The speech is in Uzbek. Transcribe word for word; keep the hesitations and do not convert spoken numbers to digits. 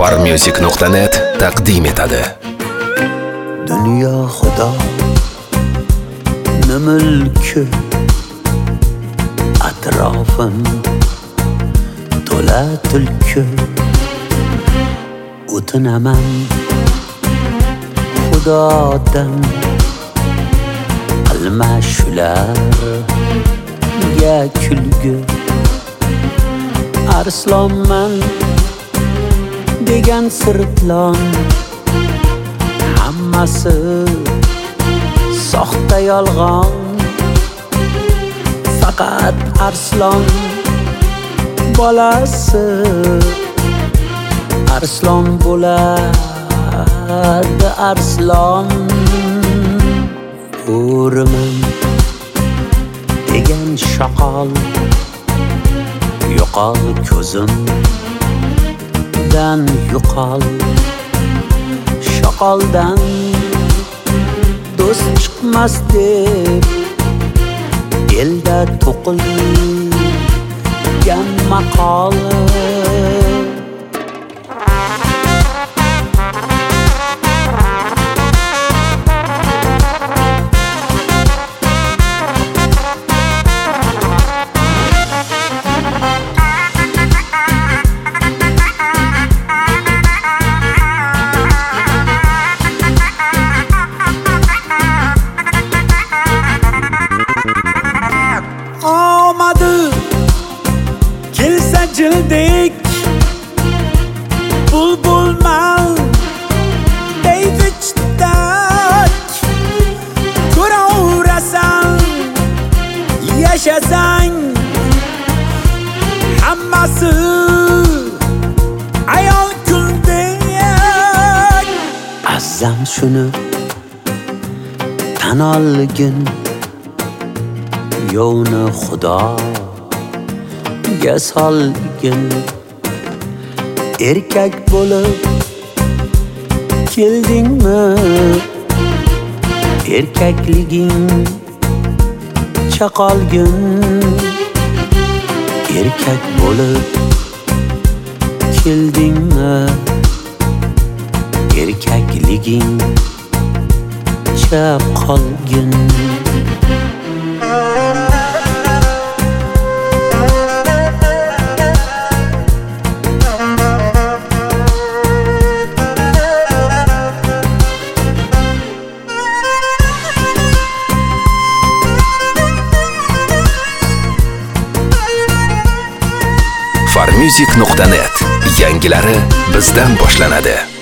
farmusic nuqta net taqdim etadi. Dunyo xudo mulki, atrofim to'la tulki. O'tinaman xudodan, qilma shularga kulgi. Arslonman degan sirtlon, hammasi soxta yolg'on. Faqat arslon bolasi arslon bo'ladi, arslon. O'raman degan shoqol, yo'qol ko'zimdan yo'qol. Shoqoldan do'st chiqmas deb elda to'qilgan maqol. Kelsa jildek bulbulman deydi chitak. Ko'raverasan, yashasang hammasi ayol kuldek. Azam shuni tan olgin, yo'ni xudo ga solgin. Erkak bo'lib keldingmi, erkakliging chaqolgin. Erkak bo'lib keldingmi, erkakliging chaqolgin. farmusic nuqta net yangilari bizdan boshlanadi.